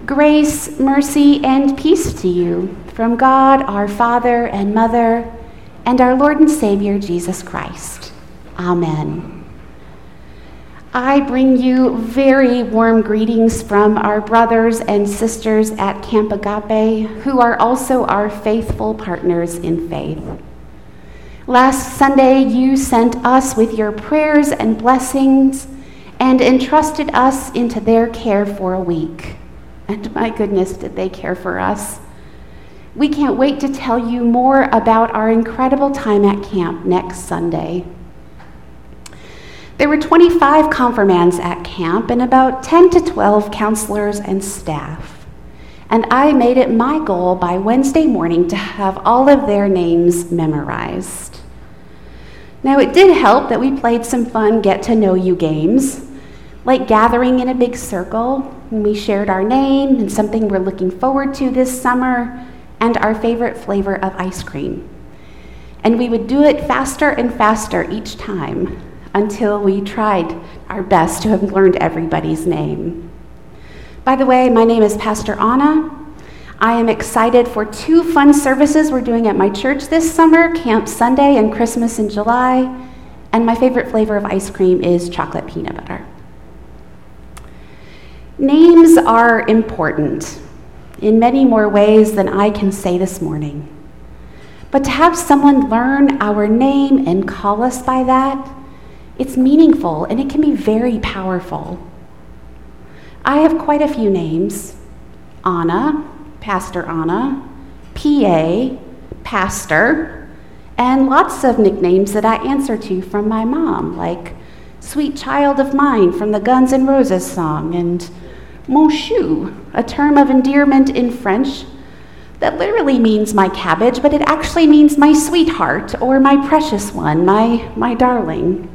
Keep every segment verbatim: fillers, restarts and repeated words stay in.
Grace, mercy, and peace to you from God, our Father and Mother, and our Lord and Savior, Jesus Christ. Amen. I bring you very warm greetings from our brothers and sisters at Camp Agape, who are also our faithful partners in faith. Last Sunday, you sent us with your prayers and blessings and entrusted us into their care for a week. And my goodness, did they care for us. We can't wait to tell you more about our incredible time at camp next Sunday. There were twenty-five confirmands at camp and about ten to twelve counselors and staff. And I made it my goal by Wednesday morning to have all of their names memorized. Now, it did help that we played some fun get-to-know-you games, like gathering in a big circle, and we shared our name and something we're looking forward to this summer, and our favorite flavor of ice cream. And we would do it faster and faster each time until we tried our best to have learned everybody's name. By the way, my name is Pastor Anna. I am excited for two fun services we're doing at my church this summer, Camp Sunday and Christmas in July, and my favorite flavor of ice cream is chocolate peanut butter. Names are important in many more ways than I can say this morning. But to have someone learn our name and call us by that, it's meaningful and it can be very powerful. I have quite a few names: Anna, Pastor Anna, P A, Pastor, and lots of nicknames that I answer to from my mom, like Sweet Child of Mine from the Guns N' Roses song, and Mon chou, a term of endearment in French that literally means my cabbage, but it actually means my sweetheart or my precious one, my, my darling.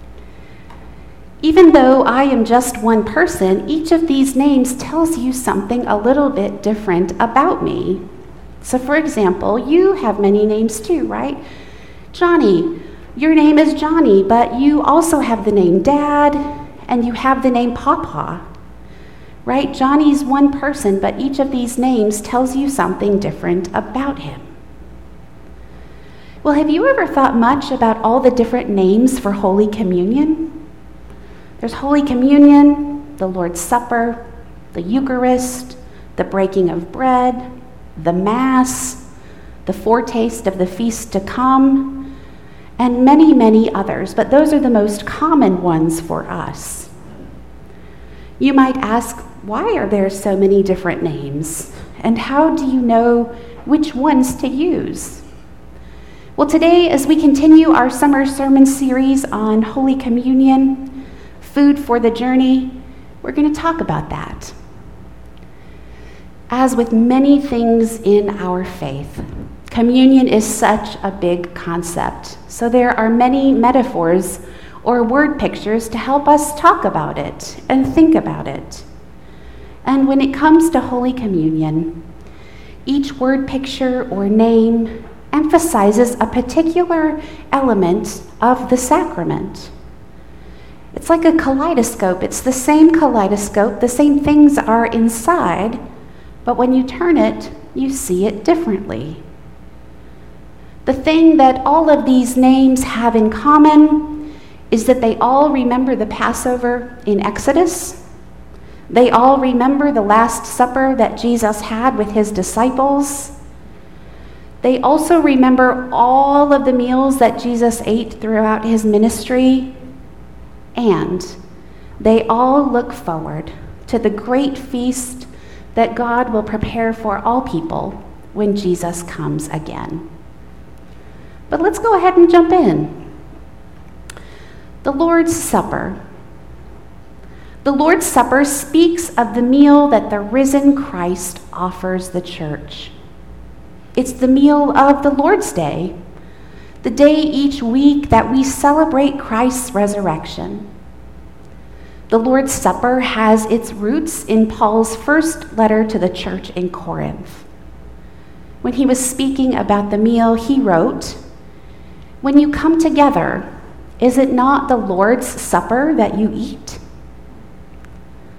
Even though I am just one person, each of these names tells you something a little bit different about me. So for example, you have many names too, right? Johnny, your name is Johnny, but you also have the name Dad, and you have the name Papa. Right? Johnny's one person, but each of these names tells you something different about him. Well, have you ever thought much about all the different names for Holy Communion? There's Holy Communion, the Lord's Supper, the Eucharist, the breaking of bread, the Mass, the foretaste of the feast to come, and many, many others, but those are the most common ones for us. You might ask, why are there so many different names? And how do you know which ones to use? Well, today, as we continue our summer sermon series on Holy Communion, food for the journey, we're going to talk about that. As with many things in our faith, communion is such a big concept. So there are many metaphors or word pictures to help us talk about it and think about it. And when it comes to Holy Communion, each word picture or name emphasizes a particular element of the sacrament. It's like a kaleidoscope. It's the same kaleidoscope, the same things are inside, but when you turn it, you see it differently. The thing that all of these names have in common is that they all remember the Passover in Exodus. They all remember the Last Supper that Jesus had with his disciples. They also remember all of the meals that Jesus ate throughout his ministry. And they all look forward to the great feast that God will prepare for all people when Jesus comes again. But let's go ahead and jump in. The Lord's Supper. The Lord's Supper speaks of the meal that the risen Christ offers the church. It's the meal of the Lord's Day, the day each week that we celebrate Christ's resurrection. The Lord's Supper has its roots in Paul's first letter to the church in Corinth. When he was speaking about the meal, he wrote, "When you come together, is it not the Lord's Supper that you eat?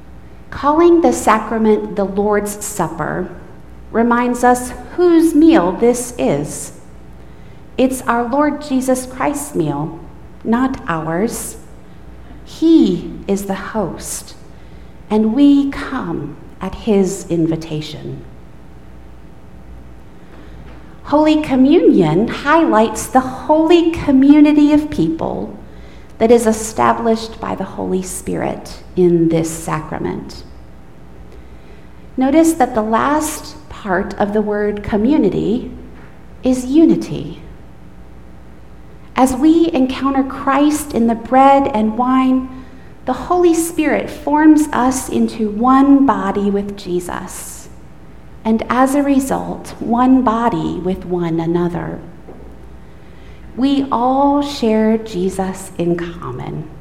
Calling the sacrament the Lord's Supper reminds us whose meal this is. It's our Lord Jesus Christ's meal, not ours. He is the host, and we come at his invitation. Holy Communion highlights the holy community of people that is established by the Holy Spirit in this sacrament. Notice that the last part of the word community is unity. As we encounter Christ in the bread and wine, the Holy Spirit forms us into one body with Jesus, and as a result, one body with one another. We all share Jesus in common.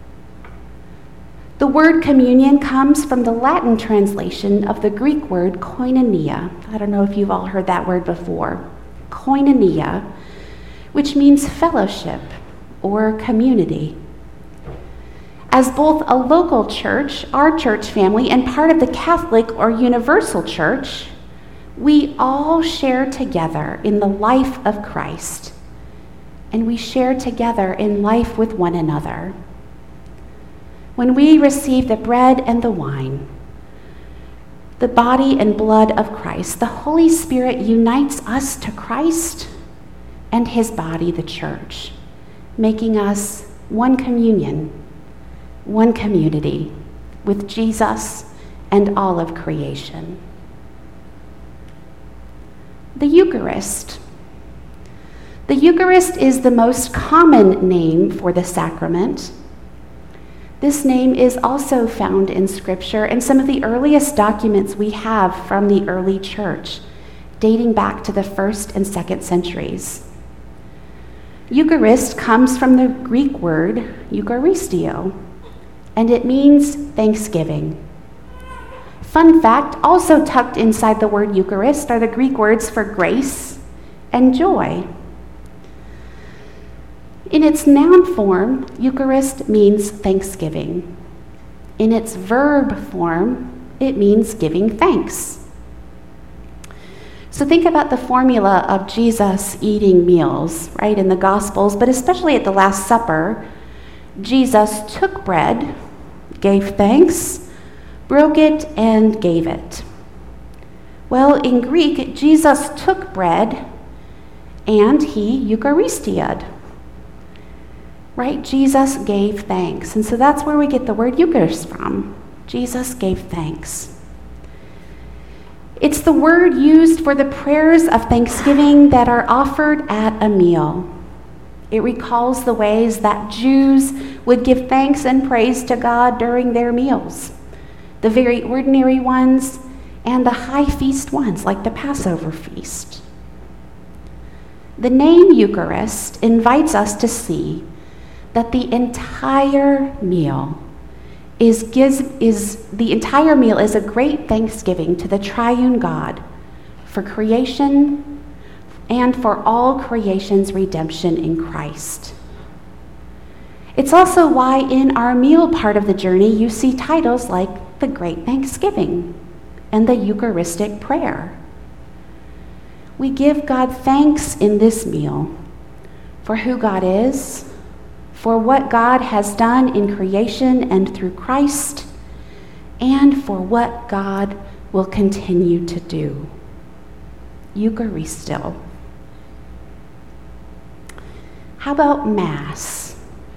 The word communion comes from the Latin translation of the Greek word koinonia. I don't know if you've all heard that word before. Koinonia, which means fellowship or community. As both a local church, our church family, and part of the Catholic or universal church, we all share together in the life of Christ, and we share together in life with one another. When we receive the bread and the wine, the body and blood of Christ, the Holy Spirit unites us to Christ and his body, the church, making us one communion, one community with Jesus and all of creation. The Eucharist. The Eucharist is the most common name for the sacrament. This name is also found in Scripture and some of the earliest documents we have from the early church, dating back to the first and second centuries. Eucharist comes from the Greek word Eucharistio, and it means thanksgiving. Fun fact, also tucked inside the word Eucharist are the Greek words for grace and joy. In its noun form, Eucharist means thanksgiving. In its verb form, it means giving thanks. So think about the formula of Jesus eating meals, right, in the Gospels, but especially at the Last Supper. Jesus took bread, gave thanks, broke it, and gave it. Well, in Greek, Jesus took bread and he Eucharistiad. Right? Jesus gave thanks. And so that's where we get the word Eucharist from. Jesus gave thanks. It's the word used for the prayers of thanksgiving that are offered at a meal. It recalls the ways that Jews would give thanks and praise to God during their meals, the very ordinary ones and the high feast ones, like the Passover feast. The name Eucharist invites us to see that the entire meal is, gives, is the entire meal is a great thanksgiving to the triune God for creation and for all creation's redemption in Christ. It's also why in our meal part of the journey you see titles like the Great Thanksgiving and the Eucharistic Prayer. We give God thanks in this meal for who God is, for what God has done in creation and through Christ, and for what God will continue to do. Eucharisto. How about Mass?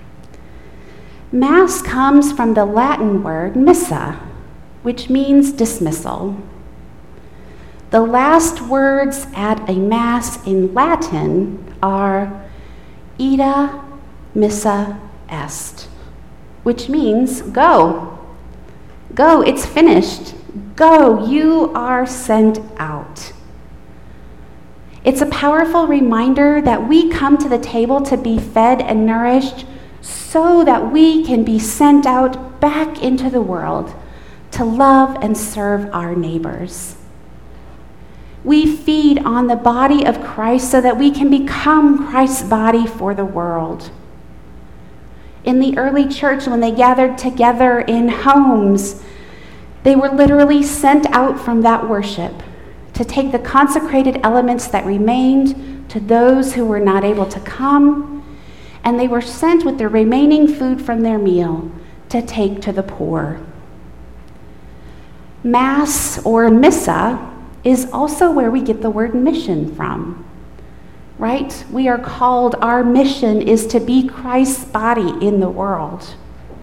Mass comes from the Latin word missa, which means dismissal. The last words at a Mass in Latin are ita missa est, which means go. Go, it's finished. Go, you are sent out. It's a powerful reminder that we come to the table to be fed and nourished so that we can be sent out back into the world to love and serve our neighbors. We feed on the body of Christ so that we can become Christ's body for the world. In the early church, when they gathered together in homes, They were literally sent out from that worship to take the consecrated elements that remained to those who were not able to come, and they were sent with the remaining food from their meal to take to the poor. Mass, or missa, is also where we get the word mission from, right? We are called, our mission is to be Christ's body in the world.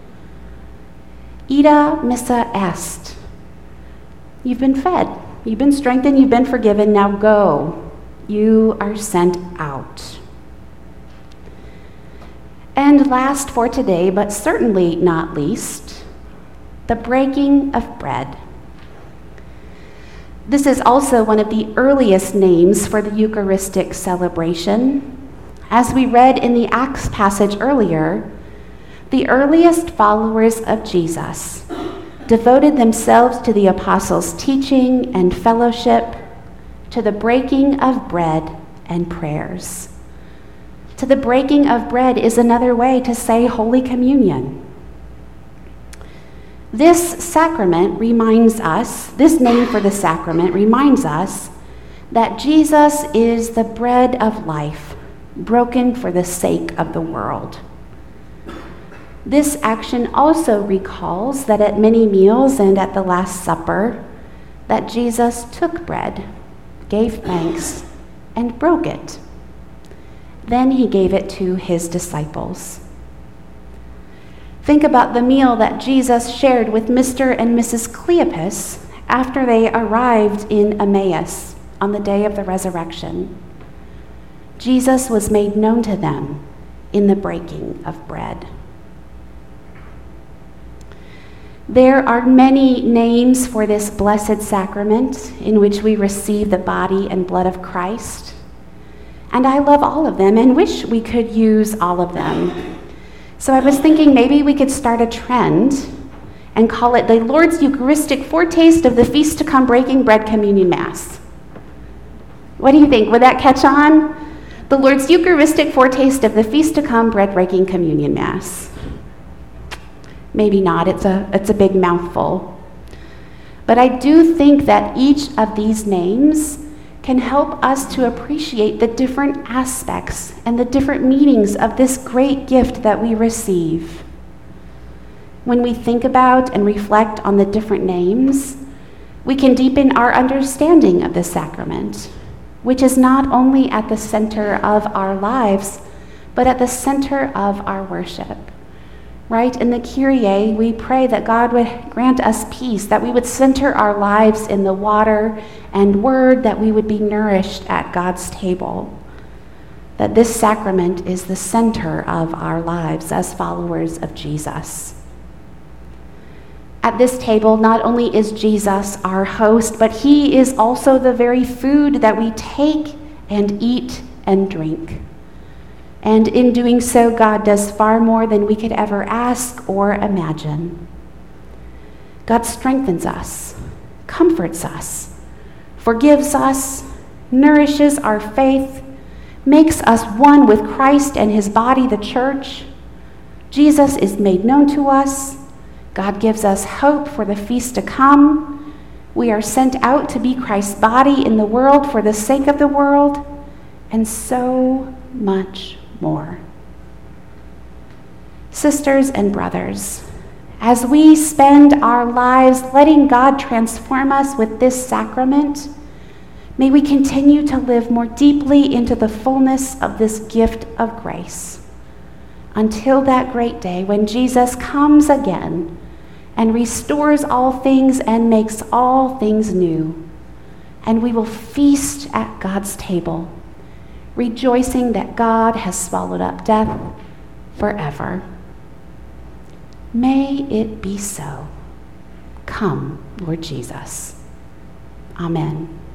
Ida missa est. You've been fed, you've been strengthened, you've been forgiven, now go. You are sent out. And last for today, but certainly not least, the breaking of bread. This is also one of the earliest names for the Eucharistic celebration. As we read in the Acts passage earlier, the earliest followers of Jesus devoted themselves to the apostles' teaching and fellowship, to the breaking of bread and prayers. To the breaking of bread is another way to say Holy Communion. This sacrament reminds us, this name for the sacrament reminds us that Jesus is the bread of life, broken for the sake of the world. This action also recalls that at many meals and at the Last Supper, that Jesus took bread, gave thanks, and broke it. Then he gave it to his disciples. Think about the meal that Jesus shared with Mister and Missus Cleopas after they arrived in Emmaus on the day of the resurrection. Jesus was made known to them in the breaking of bread. There are many names for this blessed sacrament in which we receive the body and blood of Christ. And I love all of them and wish we could use all of them. So I was thinking maybe we could start a trend and call it the Lord's Eucharistic Foretaste of the Feast to Come Breaking Bread Communion Mass. What do you think? Would that catch on? The Lord's Eucharistic Foretaste of the Feast to Come Bread Breaking Communion Mass. Maybe not, it's a, it's a big mouthful. But I do think that each of these names can help us to appreciate the different aspects and the different meanings of this great gift that we receive. When we think about and reflect on the different names, we can deepen our understanding of the sacrament, which is not only at the center of our lives, but at the center of our worship. Right? In the Kyrie, we pray that God would grant us peace, that we would center our lives in the water and word, that we would be nourished at God's table. That this sacrament is the center of our lives as followers of Jesus. At this table, not only is Jesus our host, but he is also the very food that we take and eat and drink. And in doing so, God does far more than we could ever ask or imagine. God strengthens us, comforts us, forgives us, nourishes our faith, makes us one with Christ and his body, the church. Jesus is made known to us. God gives us hope for the feast to come. We are sent out to be Christ's body in the world for the sake of the world, and so much more. Sisters and brothers, as we spend our lives letting God transform us with this sacrament, may we continue to live more deeply into the fullness of this gift of grace until that great day when Jesus comes again and restores all things and makes all things new, and we will feast at God's table, rejoicing that God has swallowed up death forever. May it be so. Come, Lord Jesus. Amen.